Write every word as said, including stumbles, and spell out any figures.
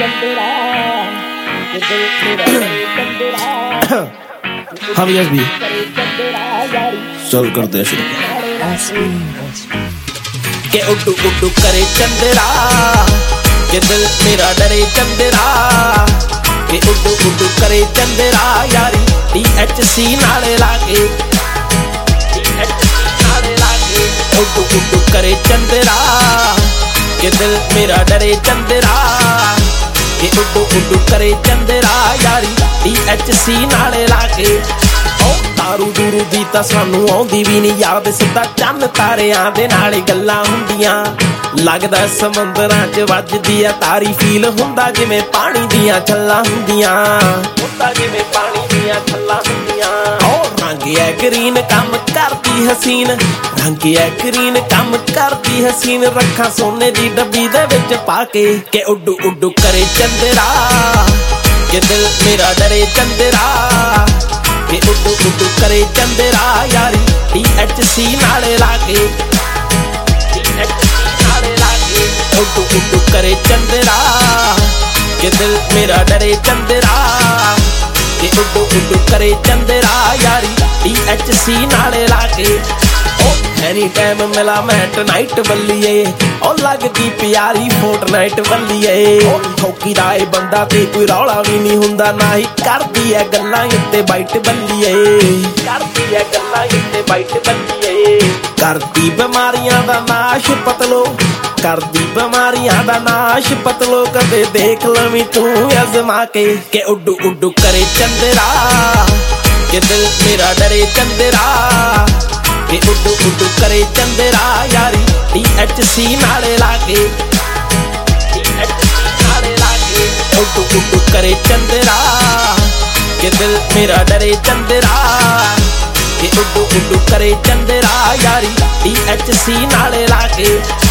हाँ भैया भी चल करते हैं शुरू के उड्डू उड्डू करे चंद्रा के दिल मेरा डरे चंद्रा के उड्डू उड्डू करे चंद्रा यारी डी एच सी नाले लागे डी एच सी नाले लागे उड्डू उड्डू करे चंद्रा के दिल मेरा डरे चंद्रा के उड्डू उड्डू करे चंद्रा यारी डी एच सी नाले लागे तारू दूरू दी तां सानू आउंदी भी नहीं याद सिद्धा चंद तारियां दे नाल गल्लां हुंदियां लगदा समंदरां च वजदी आ तारी फील हुंदा जिवें पानी दियां छल्लां हुंदियां हुंदा जिवें पानी दियां छल्लां हुंदियां ओ रंग ऐ ग्रीन कम करदी हसीन रंग ऐ ग्रीन कम करदी हसीन रखां सोने दी डब्बी दे विच पाके के उड्डू उड्डू करे चंद्रा के दिल मेरा डरे चंद्रा के उड्डू उड्डू करे चंद्रा यारी डी एच सी नाले लागे डी एच सी नाले लागे उड्डू उड्डू करे चंद्रा के दिल मेरा डरे चंद्रा के उड्डू उड्डू करे चंद्रा यारी डी एच सी नाले लागे एनी टाइम मिला मैं टनाइट बल्लीए ओ लगदी प्यारी फोर्टनाइट बल्लीए ठोकी दा ए बंदा ते कोई रौला भी नहीं हुंदा ना ही करदी ऐ गल्लां उत्ते बाइट बल्लीए करदी ऐ गल्लां उत्ते बाइट बल्लीए करदी बीमारियां दा नाश पतलो करदी बीमारियां दा नाश पतलो कदे देख लवीं तू अजमा के के उड्डू उड्डू करे चंद्रा के दिल मेरा डरे चंद्रा के उड्डू उड्डू करे चंद्रा यारी डी एच सी नाले लागे डी एच सी नाले लागे उड्डू उड्डू करे चंद्रा के दिल मेरा डरे चंद्रा के उड्डू उड्डू करे चंद्रा यारी डी एच सी नाले लागे।